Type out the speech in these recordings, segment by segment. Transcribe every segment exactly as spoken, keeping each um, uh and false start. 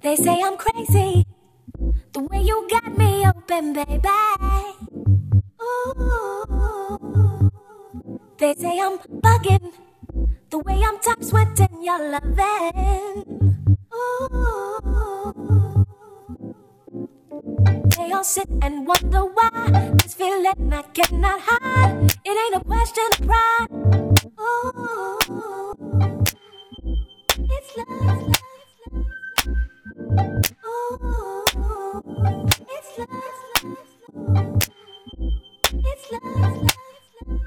They say I'm crazy, the way you got me open, baby. Ooh. They say I'm bugging, the way I'm top sweating your loving. Ooh. They all sit and wonder why this feeling I cannot hide. It ain't a question of pride. Ooh. It's love, love, love. Ooh, it's love, love, love. It's love, love, love.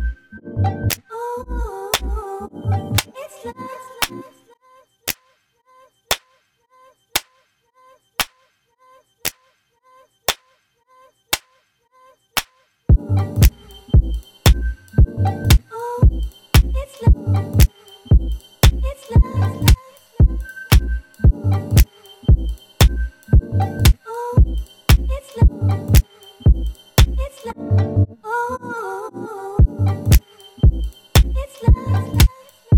Ooh, it's love, love, love. Ooh, it's love, it's love, love, love. Ooh, it's love, it's love. Ooh, it's love, love, love.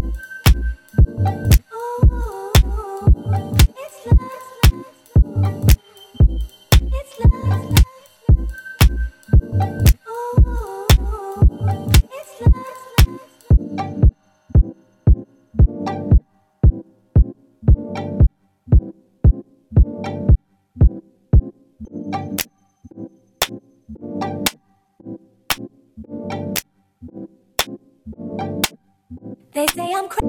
Ooh, it's love, love, love. It's love, love, love. Ooh, it's love, love, love. They say I'm crazy.